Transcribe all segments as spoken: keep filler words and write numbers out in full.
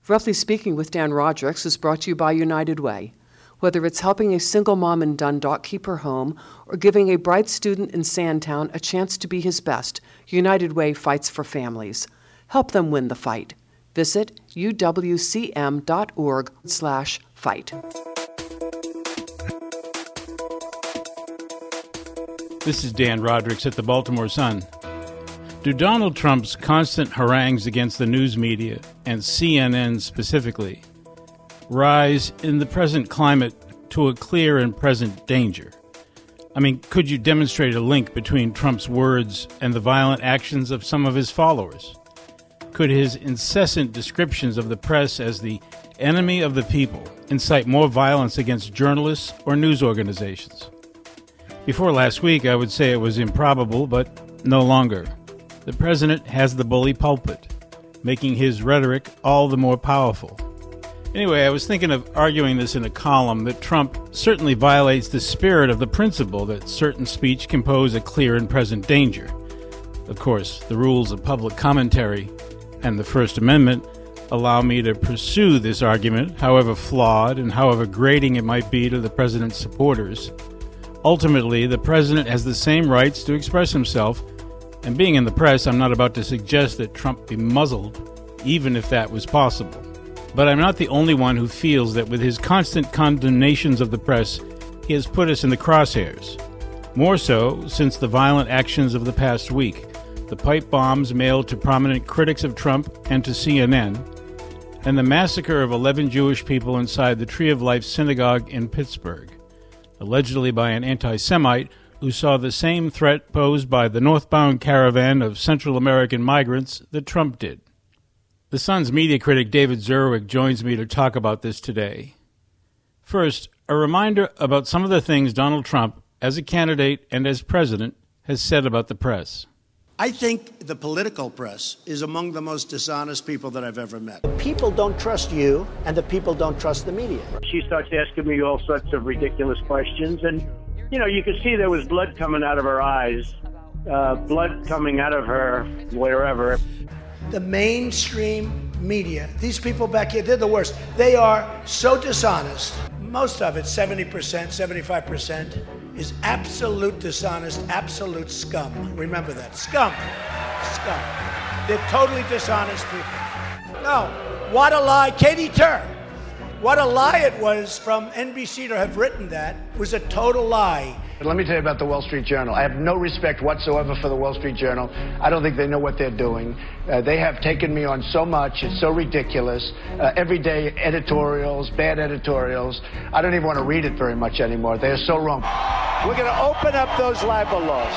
Roughly Speaking with Dan Rodricks is brought to you by United Way. Whether it's helping a single mom in Dundalk keep her home or giving a bright student in Sandtown a chance to be his best, United Way fights for families. Help them win the fight. Visit uwcm.org slash fight. This is Dan Rodricks at the Baltimore Sun. Do Donald Trump's constant harangues against the news media, and C N N specifically, rise in the present climate to a clear and present danger? I mean, could you demonstrate a link between Trump's words and the violent actions of some of his followers? Could his incessant descriptions of the press as the enemy of the people incite more violence against journalists or news organizations? Before last week, I would say it was improbable, but no longer. The president has the bully pulpit, making his rhetoric all the more powerful. Anyway, I was thinking of arguing this in a column that Trump certainly violates the spirit of the principle that certain speech can pose a clear and present danger. Of course, the rules of public commentary and the First Amendment allow me to pursue this argument, however flawed and however grating it might be to the president's supporters. Ultimately, the president has the same rights to express himself, and being in the press, I'm not about to suggest that Trump be muzzled, even if that was possible. But I'm not the only one who feels that with his constant condemnations of the press, he has put us in the crosshairs. More so since the violent actions of the past week, the pipe bombs mailed to prominent critics of Trump and to C N N, and the massacre of eleven Jewish people inside the Tree of Life synagogue in Pittsburgh, allegedly by an anti-Semite who saw the same threat posed by the northbound caravan of Central American migrants that Trump did. The Sun's media critic David Zerwick joins me to talk about this today. First, a reminder about some of the things Donald Trump, as a candidate and as president, has said about the press. I think the political press is among the most dishonest people that I've ever met. The people don't trust you, and the people don't trust the media. She starts asking me all sorts of ridiculous questions, and you know, you could see there was blood coming out of her eyes, uh, blood coming out of her wherever. The mainstream media, these people back here, they're the worst. They are so dishonest. Most of it, seventy percent, seventy-five percent, is absolute dishonest, absolute scum. Remember that. Scum. Scum. They're totally dishonest people. No. What a lie. Katie Tur. What a lie it was from N B C to have written that was a total lie. But let me tell you about the Wall Street Journal. I have no respect whatsoever for the Wall Street Journal. I don't think they know what they're doing. Uh, they have taken me on so much. It's so ridiculous. Uh, everyday editorials, bad editorials. I don't even want to read it very much anymore. They are so wrong. We're going to open up those libel laws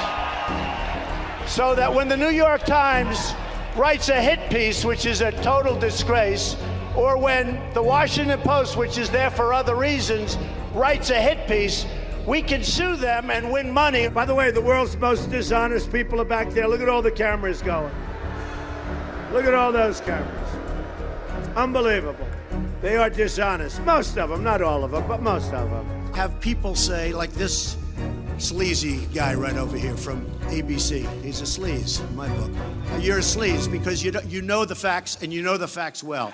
so that when the New York Times writes a hit piece, which is a total disgrace, or when the Washington Post, which is there for other reasons, writes a hit piece, we can sue them and win money. By the way, the world's most dishonest people are back there. Look at all the cameras going. Look at all those cameras. It's unbelievable. They are dishonest. Most of them, not all of them, but most of them. Have people say, like this sleazy guy right over here from A B C. He's a sleaze in my book. You're a sleaze because you, you know the facts, and you know the facts well.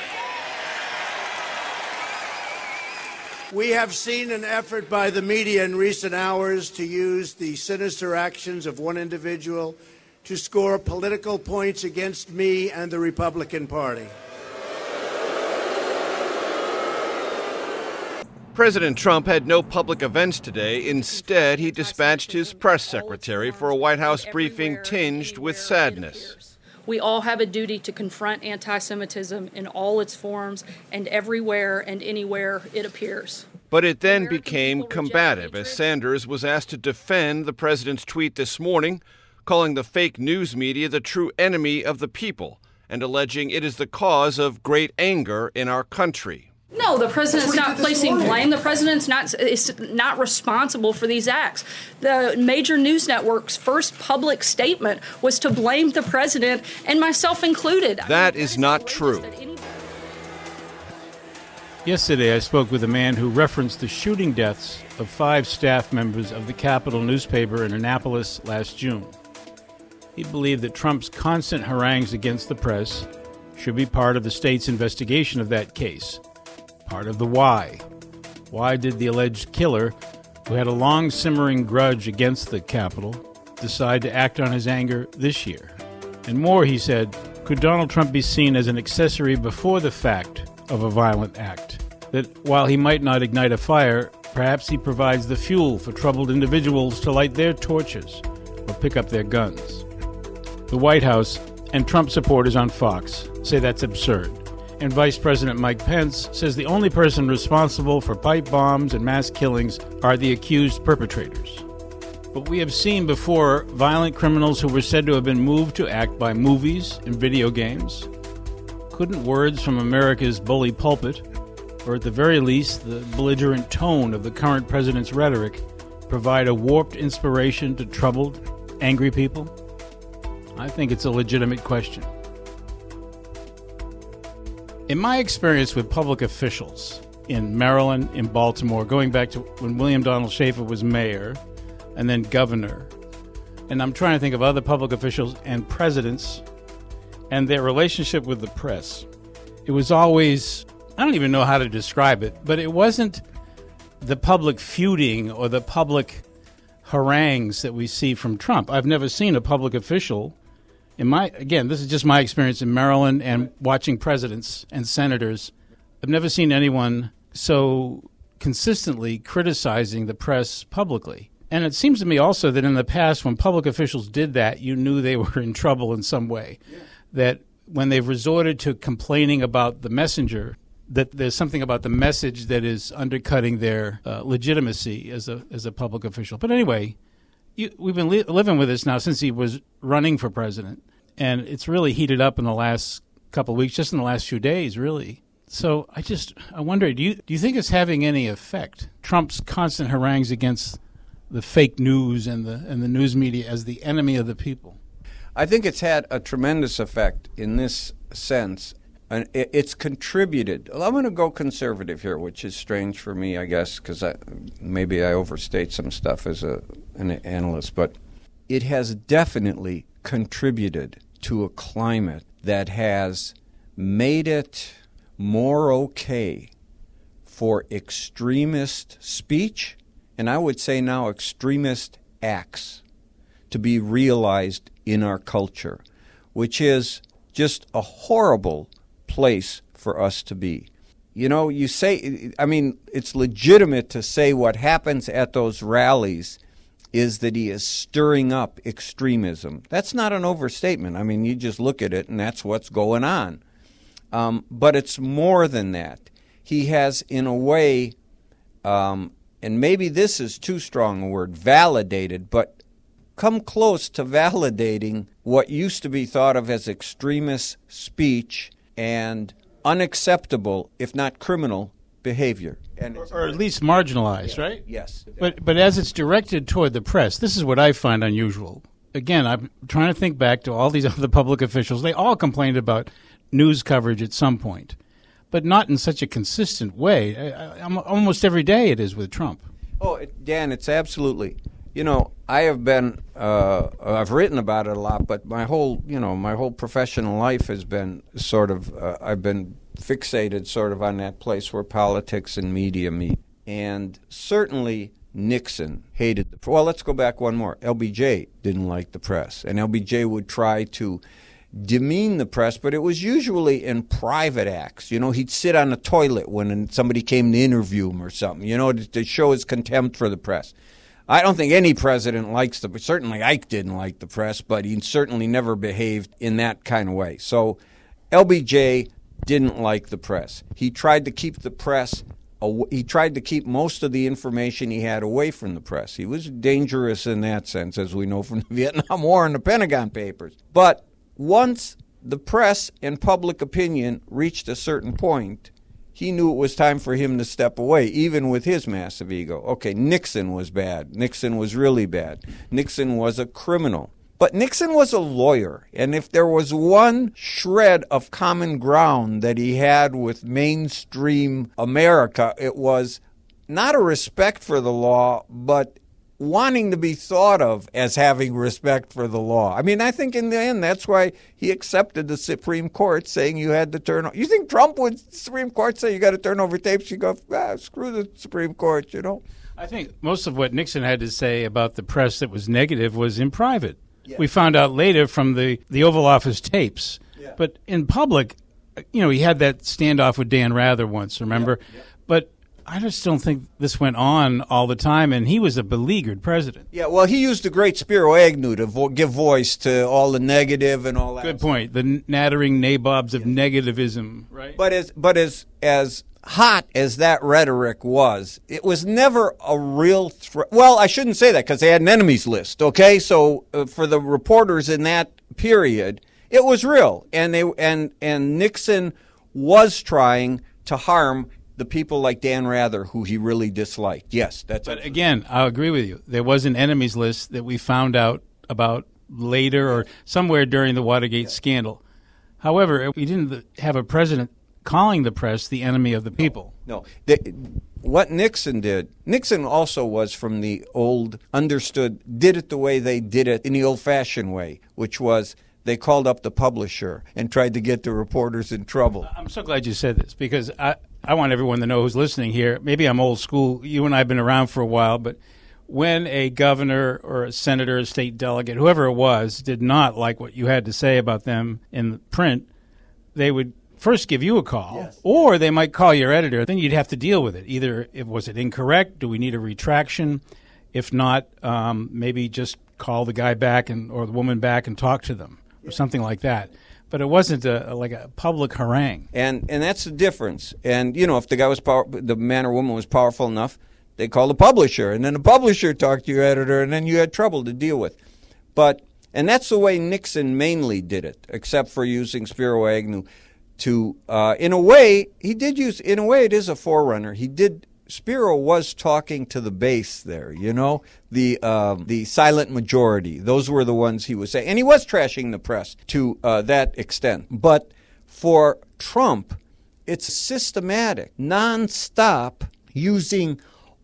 We have seen an effort by the media in recent hours to use the sinister actions of one individual to score political points against me and the Republican Party. President Trump had no public events today. Instead, he dispatched his press secretary for a White House briefing tinged with sadness. We all have a duty to confront anti-Semitism in all its forms and everywhere and anywhere it appears. But it then became combative as Sanders was asked to defend the president's tweet this morning, calling the fake news media the true enemy of the people and alleging it is the cause of great anger in our country. No, the president's not placing blame. The president's not is not responsible for these acts. The major news network's first public statement was to blame the president, and myself included. That is not true. Yesterday, I spoke with a man who referenced the shooting deaths of five staff members of the Capital newspaper in Annapolis last June. He believed that Trump's constant harangues against the press should be part of the state's investigation of that case. Part of the why. Why did the alleged killer, who had a long simmering grudge against the Capitol, decide to act on his anger this year? And more, he said, could Donald Trump be seen as an accessory before the fact of a violent act? That while he might not ignite a fire, perhaps he provides the fuel for troubled individuals to light their torches or pick up their guns. The White House and Trump supporters on Fox say that's absurd. And Vice President Mike Pence says the only person responsible for pipe bombs and mass killings are the accused perpetrators. But we have seen before violent criminals who were said to have been moved to act by movies and video games. Couldn't words from America's bully pulpit, or at the very least the belligerent tone of the current president's rhetoric, provide a warped inspiration to troubled, angry people? I think it's a legitimate question. In my experience with public officials in Maryland, in Baltimore, going back to when William Donald Schaefer was mayor and then governor, and I'm trying to think of other public officials and presidents and their relationship with the press, it was always, I don't even know how to describe it, but it wasn't the public feuding or the public harangues that we see from Trump. I've never seen a public official, in my again, this is just my experience in Maryland and watching presidents and senators, I've never seen anyone so consistently criticizing the press publicly. And it seems to me also that in the past, when public officials did that, you knew they were in trouble in some way. Yeah. That when they've resorted to complaining about the messenger, that there's something about the message that is undercutting their uh, legitimacy as a as a public official. But anyway, you, we've been li- living with this now since he was running for president, and it's really heated up in the last couple of weeks, just in the last few days, really. So I just I wonder, do you do you think it's having any effect? Trump's constant harangues against the fake news and the and the news media as the enemy of the people. I think it's had a tremendous effect in this sense. And it's contributed. I'm going to go conservative here, which is strange for me, I guess, because I, maybe I overstate some stuff as a, an analyst. But it has definitely contributed to a climate that has made it more okay for extremist speech, and I would say now extremist acts, to be realized in our culture, which is just a horrible place for us to be. You know, you say, I mean, it's legitimate to say what happens at those rallies is that he is stirring up extremism. That's not an overstatement. I mean, you just look at it and that's what's going on. Um, but it's more than that. He has, in a way, um, and maybe this is too strong a word, validated, but come close to validating what used to be thought of as extremist speech and unacceptable, if not criminal, behavior. And or, or at least marginalized, yeah, right? Yes. But but as it's directed toward the press, this is what I find unusual. Again, I'm trying to think back to all these other public officials. They all complained about news coverage at some point, but not in such a consistent way. I, I, almost every day it is with Trump. Oh, it, Dan, it's absolutely. You know, I have been, uh, I've written about it a lot, but my whole, you know, my whole professional life has been sort of, uh, I've been fixated sort of on that place where politics and media meet. And certainly Nixon hated the press. Well, let's go back one more. L B J didn't like the press, and L B J would try to demean the press, but it was usually in private acts. You know, he'd sit on a toilet when somebody came to interview him or something, you know, to, to show his contempt for the press. I don't think any president likes the press. Certainly Ike didn't like the press, but he certainly never behaved in that kind of way. So L B J didn't like the press. He tried to keep the press, he tried to keep most of the information he had away from the press. He was dangerous in that sense, as we know from the Vietnam War and the Pentagon Papers. But once the press and public opinion reached a certain point, he knew it was time for him to step away, even with his massive ego. Okay, Nixon was bad. Nixon was really bad. Nixon was a criminal. But Nixon was a lawyer, and if there was one shred of common ground that he had with mainstream America, it was not a respect for the law, but wanting to be thought of as having respect for the law. I mean, I think in the end, that's why he accepted the Supreme Court saying you had to turn over. You think Trump would, Supreme Court say you got to turn over tapes? You go, ah, screw the Supreme Court, you know? I think most of what Nixon had to say about the press that was negative was in private. Yeah. We found out later from the, the Oval Office tapes. Yeah. But in public, you know, he had that standoff with Dan Rather once, remember? Yeah. Yeah. But I just don't think this went on all the time, and he was a beleaguered president. Yeah, well, he used the great Spiro Agnew to vo- give voice to all the negative and all that. Good point. The nattering nabobs of yeah. negativism, right? But as but as as hot as that rhetoric was, it was never a real threat. Well, I shouldn't say that because they had an enemies list. Okay, so uh, for the reporters in that period, it was real, and they and and Nixon was trying to harm the people like Dan Rather, who he really disliked. Yes, that's. But again, I'll agree with you. There was an enemies list that we found out about later or somewhere during the Watergate yeah. scandal. However, we didn't have a president calling the press the enemy of the people. No. no. The, what Nixon did, Nixon also was from the old, understood, did it the way they did it in the old-fashioned way, which was they called up the publisher and tried to get the reporters in trouble. I'm so glad you said this because I, I want everyone to know who's listening here. Maybe I'm old school. You and I have been around for a while, but when a governor or a senator, a state delegate, whoever it was, did not like what you had to say about them in print, they would first give you a call, yes. or they might call your editor. Then you'd have to deal with it. Either if, was it incorrect? Do we need a retraction? If not, um, maybe just call the guy back and or the woman back and talk to them or something like that. But it wasn't a, a, like a public harangue. And and that's the difference. And, you know, if the guy was power, the man or woman was powerful enough, they called the publisher. And then the publisher talked to your editor, and then you had trouble to deal with. But, and that's the way Nixon mainly did it, except for using Spiro Agnew to, uh, in a way, he did use, in a way, it is a forerunner. He did, Spiro was talking to the base there, you know, the uh, the silent majority. Those were the ones he was saying. And he was trashing the press to uh, that extent. But for Trump, it's systematic, nonstop, using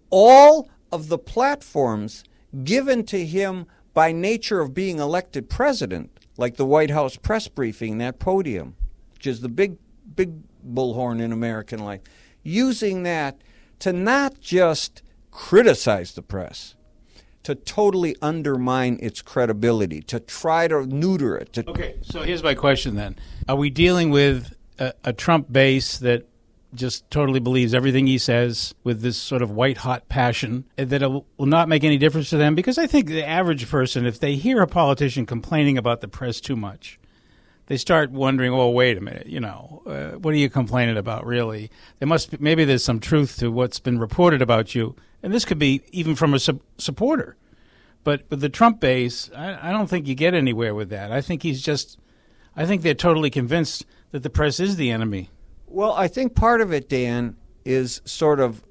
all of the platforms given to him by nature of being elected president, like the White House press briefing, that podium, which is the big, big bullhorn in American life, using that to not just criticize the press, to totally undermine its credibility, to try to neuter it. To okay, so here's my question then. Are we dealing with a, a Trump base that just totally believes everything he says with this sort of white-hot passion that it will not make any difference to them? Because I think the average person, if they hear a politician complaining about the press too much, they start wondering, well, wait a minute, you know, uh, what are you complaining about, really? There must be, maybe there's some truth to what's been reported about you. And this could be even from a su- supporter. But with the Trump base, I, I don't think you get anywhere with that. I think he's just, I think they're totally convinced that the press is the enemy. Well, I think part of it, Dan, is sort of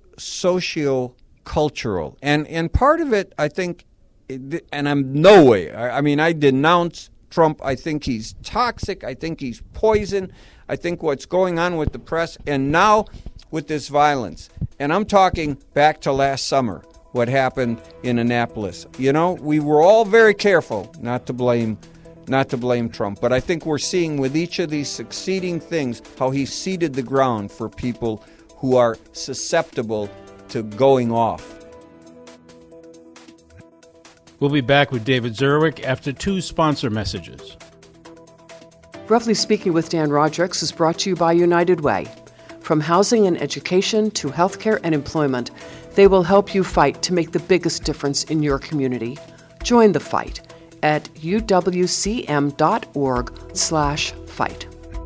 socio-cultural. And, and part of it, I think, and I'm no way, I, I mean, I denounce Trump. I think he's toxic. I think he's poison. I think what's going on with the press and now with this violence. And I'm talking back to last summer, what happened in Annapolis. You know, we were all very careful not to blame not to blame Trump. But I think we're seeing with each of these succeeding things how he seeded the ground for people who are susceptible to going off. We'll be back with David Zurwick after two sponsor messages. Roughly Speaking with Dan Rodrick is brought to you by United Way. From housing and education to healthcare and employment, they will help you fight to make the biggest difference in your community. Join the fight at uwcm.org slash fight.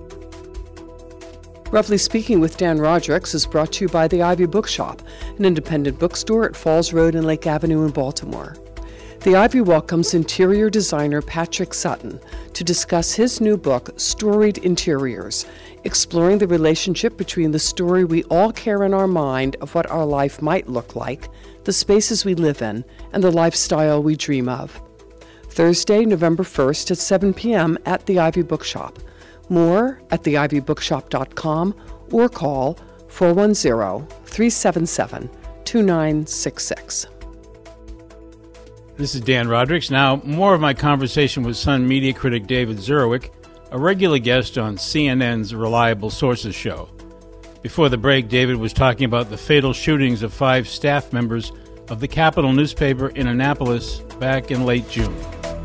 Roughly Speaking with Dan Rodrick is brought to you by the Ivy Bookshop, an independent bookstore at Falls Road and Lake Avenue in Baltimore. The Ivy welcomes interior designer Patrick Sutton to discuss his new book, Storied Interiors, exploring the relationship between the story we all carry in our mind of what our life might look like, the spaces we live in, and the lifestyle we dream of. Thursday, November first at seven p.m. at the Ivy Bookshop. More at the ivy bookshop dot com or call four one zero, three seven seven, two nine six six. This is Dan Rodricks. Now, more of my conversation with Sun media critic David Zurwick, a regular guest on C N N's Reliable Sources show. Before the break, David was talking about the fatal shootings of five staff members of the Capital newspaper in Annapolis back in late June.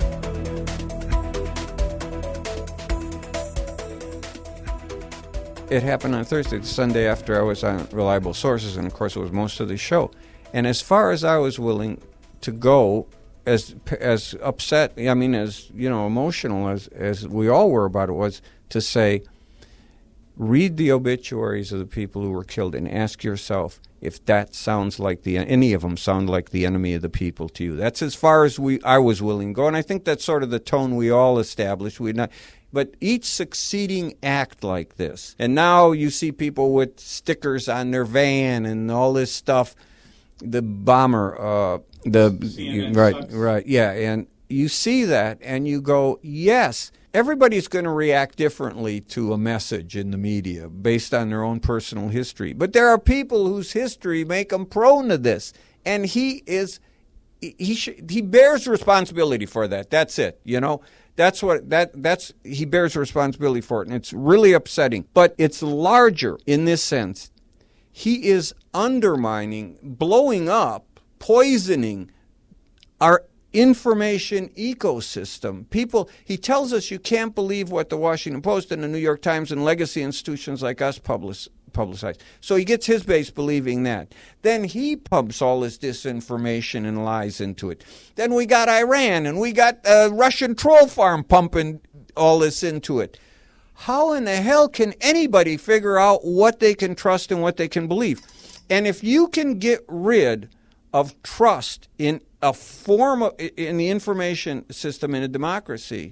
It happened on Thursday, the Sunday after I was on Reliable Sources, and of course it was most of the show. And as far as I was willing to go, as as upset, I mean, as, you know, emotional as, as we all were about it, was to say, read the obituaries of the people who were killed and ask yourself if that sounds like the any of them sound like the enemy of the people to you. That's as far as we I was willing to go, and I think that's sort of the tone we all established. We not, but each succeeding act like this, and now you see people with stickers on their van and all this stuff. The bomber, uh, the right, sucks. right, yeah, and you see that, and you go, yes. Everybody's going to react differently to a message in the media based on their own personal history. But there are people whose history make them prone to this. And he is, he sh- he bears responsibility for that. That's it, you know. That's what, that that's, he bears responsibility for it. And it's really upsetting. But it's larger in this sense. He is undermining, blowing up, poisoning our information ecosystem. People, he tells us you can't believe what the Washington Post and the New York Times and legacy institutions like us publish, publicize. So he gets his base believing that. Then he pumps all this disinformation and lies into it. Then we got Iran and we got a Russian troll farm pumping all this into it. How in the hell can anybody figure out what they can trust and what they can believe? And if you can get rid of trust in a form of, in the information system in a democracy,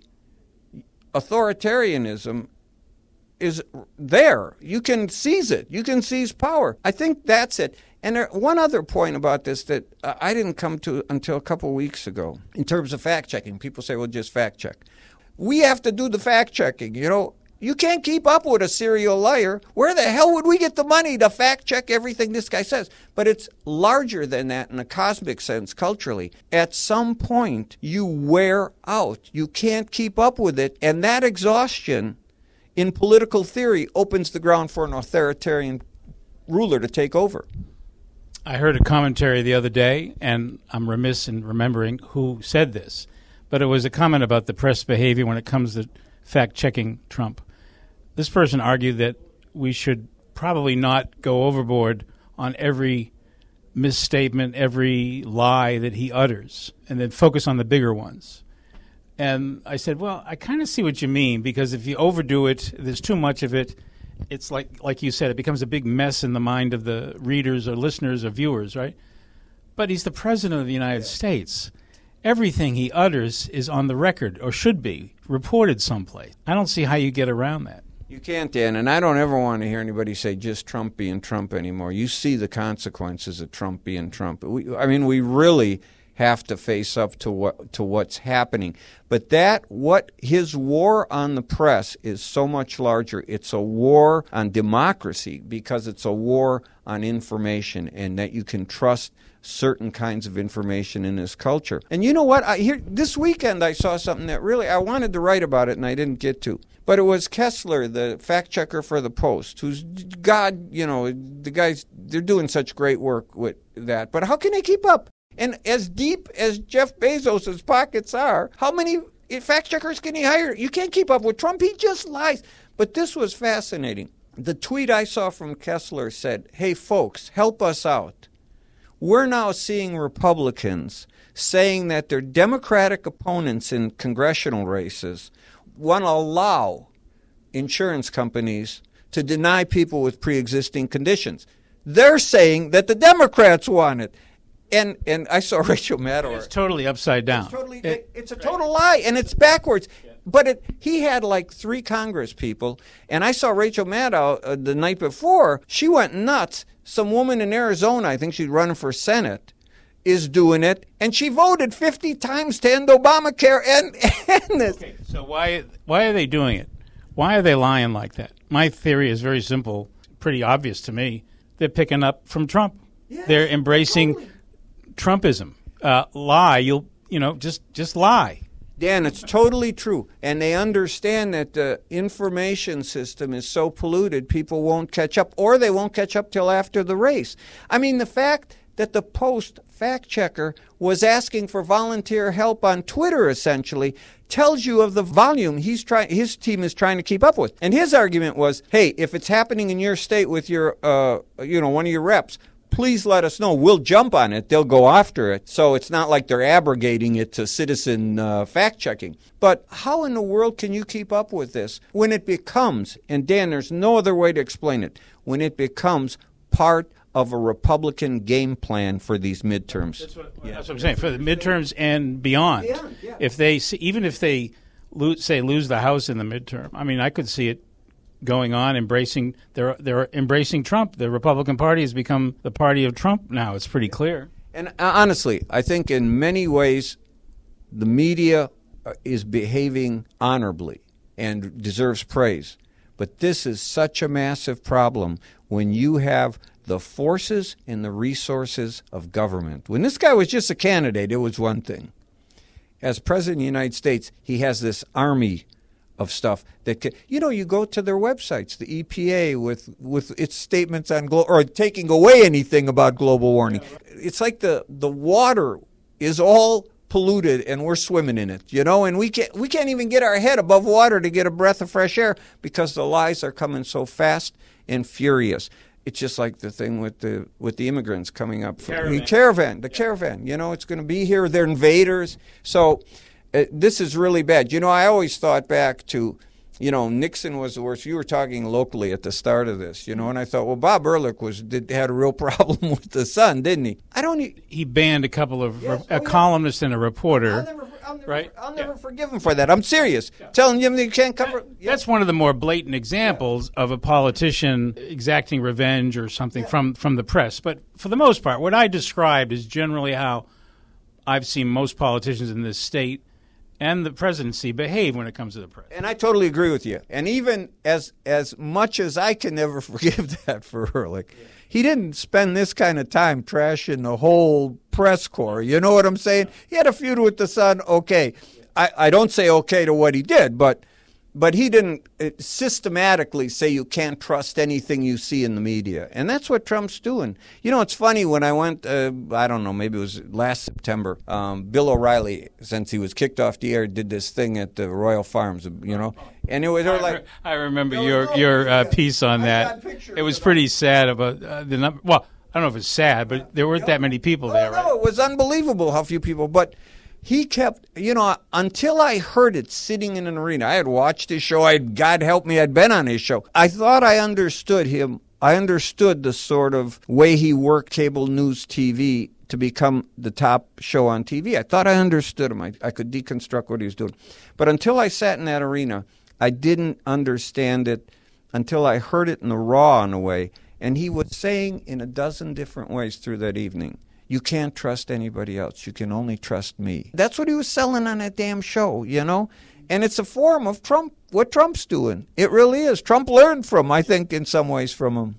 authoritarianism is there. You can seize it. You can seize power. I think that's it. And there, one other point about this that uh, I didn't come to until a couple of weeks ago in terms of fact-checking. People say, well, just fact-check. We have to do the fact-checking, you know. You can't keep up with a serial liar. Where the hell would we get the money to fact-check everything this guy says? But it's larger than that in a cosmic sense, culturally. At some point, you wear out. You can't keep up with it. And that exhaustion in political theory opens the ground for an authoritarian ruler to take over. I heard a commentary the other day, and I'm remiss in remembering who said this, but it was a comment about the press behavior when it comes to fact-checking Trump. This person argued that we should probably not go overboard on every misstatement, every lie that he utters, and then focus on the bigger ones. And I said, well, I kind of see what you mean, because if you overdo it, there's too much of it, it's like like you said, it becomes a big mess in the mind of the readers or listeners or viewers, right? But he's the president of the United yeah. States. Everything he utters is on the record, or should be, reported someplace. I don't see how you get around that. You can't, Dan, and I don't ever want to hear anybody say just Trump being Trump anymore. You see the consequences of Trump being Trump. We, I mean, we really have to face up to what to what's happening. But that, what his war on the press is so much larger. It's a war on democracy because it's a war on information, and that you can trust certain kinds of information in this culture. And you know what? I here this weekend I saw something that really I wanted to write about it and I didn't get to. But it was Kessler, the fact checker for the Post, who's God, you know, the guys, they're doing such great work with that. But how can they keep up? And as deep as Jeff Bezos' pockets are, how many fact checkers can he hire? You can't keep up with Trump. He just lies. But this was fascinating. The tweet I saw from Kessler said, hey, folks, help us out. We're now seeing Republicans saying that their Democratic opponents in congressional races want to allow insurance companies to deny people with pre-existing conditions. They're saying that the Democrats want it. And and I saw Rachel Maddow. It's totally upside down. It's, totally, it, it's a total lie, and it's backwards. Yeah. But it, he had like three Congress people, and I saw Rachel Maddow uh, the night before. She went nuts. Some woman in Arizona, I think she's running for Senate, is doing it, and she voted fifty times to end Obamacare and, and this. Okay, so why why are they doing it? Why are they lying like that? My theory is very simple, pretty obvious to me. They're picking up from Trump. Yes, They're embracing totally. Trumpism. Uh, lie, you'll you know, just just lie. Dan, it's totally true. And they understand that the information system is so polluted, people won't catch up, or they won't catch up till after the race. I mean, the fact that the Post fact-checker was asking for volunteer help on Twitter, essentially, tells you of the volume he's trying, his team is trying to keep up with. And his argument was, hey, if it's happening in your state with your, uh, you know, one of your reps, please let us know. We'll jump on it. They'll go after it. So it's not like they're abrogating it to citizen uh, fact-checking. But how in the world can you keep up with this when it becomes, and Dan, there's no other way to explain it, when it becomes part of a Republican game plan for these midterms? That's what, yeah. That's what I'm saying, for the midterms and beyond. beyond yeah. If they, even if they, lose, say, lose the House in the midterm, I mean, I could see it going on, embracing they're they're embracing Trump. The Republican Party has become the party of Trump now. It's pretty clear. And uh, honestly, I think in many ways the media uh, is behaving honorably and deserves praise. But this is such a massive problem when you have the forces and the resources of government. When this guy was just a candidate, it was one thing. As President of the United States, he has this army of stuff that can, you know, you go to their websites, the E P A with with its statements on glo- or taking away anything about global warming. It's like the the water is all polluted and we're swimming in it, you know, and we can't we can't even get our head above water to get a breath of fresh air because the lies are coming so fast and furious. It's just like the thing with the with the immigrants coming up. From, caravan. The caravan, the caravan, you know, it's going to be here. They're invaders. So Uh, this is really bad. You know, I always thought back to, you know, Nixon was the worst. You were talking locally at the start of this, you know, and I thought, well, Bob Ehrlich was did, had a real problem with the Sun, didn't he? I don't. E- he banned a couple of yes, re- a oh, columnist yeah. and a reporter. I'll never, I'll never, right? I'll never yeah. forgive him for that. I'm serious. Yeah. Telling him they can't cover. That, yeah. That's one of the more blatant examples yeah. of a politician exacting revenge or something yeah. from from the press. But for the most part, what I described is generally how I've seen most politicians in this state and the presidency behave when it comes to the press. And I totally agree with you. And even as as much as I can never forgive that for Ehrlich, yeah. he didn't spend this kind of time trashing the whole press corps. You know what I'm saying? He had a feud with the Sun, okay. Yeah. I, I don't say okay to what he did, but but he didn't systematically say you can't trust anything you see in the media. And that's what Trump's doing. You know, it's funny, when I went, uh, I don't know, maybe it was last September, um, Bill O'Reilly, since he was kicked off the air, did this thing at the Royal Farms, you know. And it was I like... Re- I remember your, your uh, piece on that. It was pretty sad about uh, the number. Well, I don't know if it's sad, but there weren't that many people there, right? No, it was unbelievable how few people, but... He kept, you know, until I heard it sitting in an arena. I had watched his show. I, God help me, I'd been on his show. I thought I understood him. I understood the sort of way he worked cable news T V to become the top show on T V. I thought I understood him. I, I could deconstruct what he was doing. But until I sat in that arena, I didn't understand it until I heard it in the raw in a way. And he was saying in a dozen different ways through that evening, you can't trust anybody else. You can only trust me. That's what he was selling on that damn show, you know? And it's a form of Trump, what Trump's doing. It really is. Trump learned from, I think, in some ways from him.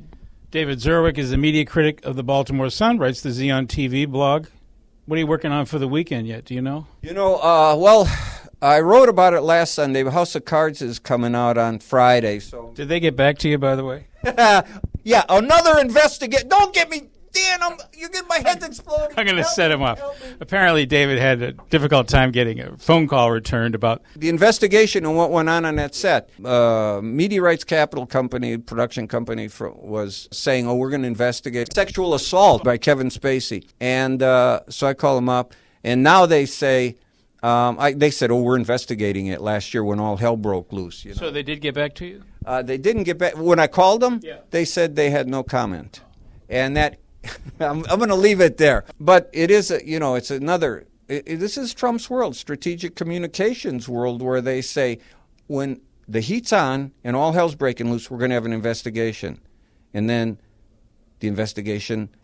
David Zerwick is a media critic of the Baltimore Sun, writes the Z on T V blog. What are you working on for the weekend yet? Do you know? You know, uh, well, I wrote about it last Sunday. House of Cards is coming out on Friday. So did they get back to you, by the way? Yeah, another investigate. Don't get me... Dan, I'm, you're getting my head exploding. I'm going to set him up. Apparently, David had a difficult time getting a phone call returned about the investigation and what went on on that set. Uh, Media Rights Capital Company, production company, for, was saying, oh, we're going to investigate sexual assault by Kevin Spacey. And uh, so I call him up, and now they say, um, I, they said, oh, we're investigating it last year when all hell broke loose. You know? So they did get back to you? Uh, they didn't get back. When I called them, yeah. they said they had no comment. And that... I'm, I'm going to leave it there. But it is, a, you know, it's another, it, it, this is Trump's world, strategic communications world, where they say, when the heat's on and all hell's breaking loose, we're going to have an investigation. And then the investigation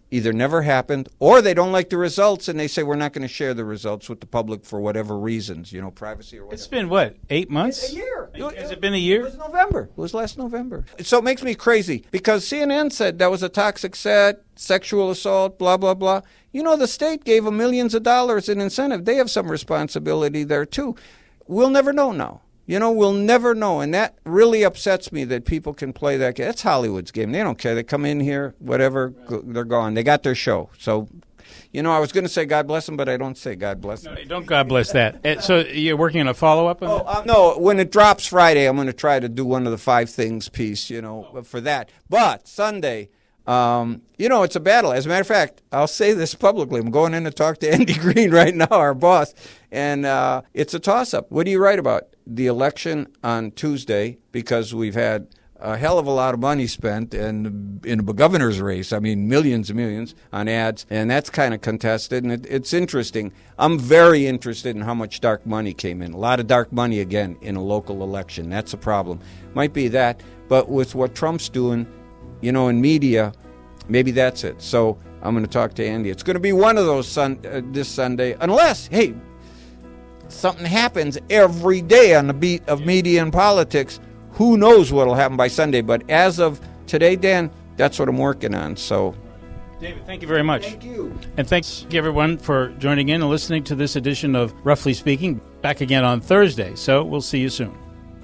either never happened or they don't like the results and they say we're not going to share the results with the public for whatever reasons, you know, privacy or whatever. It's been, what, eight months? A year. Has it been a year? It was November. It was last November. So it makes me crazy because C N N said that was a toxic set, sexual assault, blah, blah, blah. You know, the state gave them millions of dollars in incentive. They have some responsibility there, too. We'll never know now. You know, we'll never know, and that really upsets me that people can play that game. That's Hollywood's game. They don't care. They come in here, whatever, go, they're gone. They got their show. So, you know, I was going to say God bless them, but I don't say God bless them. No, don't God bless that. Uh, so you're working on a follow-up on oh, that? Uh, no, when it drops Friday, I'm going to try to do one of the five things piece, you know, for that. But Sunday, um, you know, it's a battle. As a matter of fact, I'll say this publicly. I'm going in to talk to Andy Green right now, our boss, and uh, it's a toss-up. What do you write about? The election on Tuesday, because we've had a hell of a lot of money spent in, in a governor's race. I mean, millions and millions on ads, and that's kind of contested, and it, it's interesting. I'm very interested in how much dark money came in. A lot of dark money, again, in a local election. That's a problem. Might be that, but with what Trump's doing, you know, in media, maybe that's it. So I'm going to talk to Andy. It's going to be one of those sun, uh, this Sunday, unless, hey, something happens every day on the beat of media and politics. Who knows what will happen by Sunday? But as of today, Dan, that's what I'm working on. So, David, thank you very much. Thank you. And thanks, everyone, for joining in and listening to this edition of Roughly Speaking. Back again on Thursday. So we'll see you soon.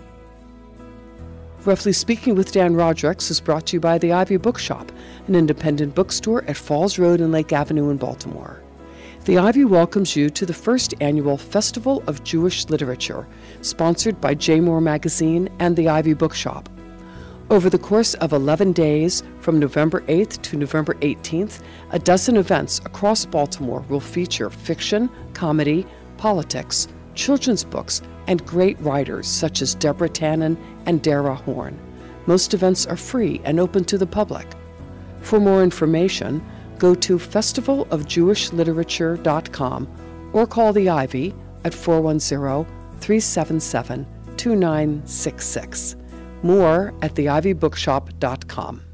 Roughly Speaking with Dan Rodrick is brought to you by the Ivy Bookshop, an independent bookstore at Falls Road and Lake Avenue in Baltimore. The Ivy welcomes you to the first annual Festival of Jewish Literature, sponsored by J. Moore Magazine and the Ivy Bookshop. Over the course of eleven days, from November eighth to November eighteenth, a dozen events across Baltimore will feature fiction, comedy, politics, children's books, and great writers such as Deborah Tannen and Dara Horn. Most events are free and open to the public. For more information, go to festival of jewish literature dot com or call the Ivy at four one zero, three seven seven, two nine six six. More at the ivy bookshop dot com.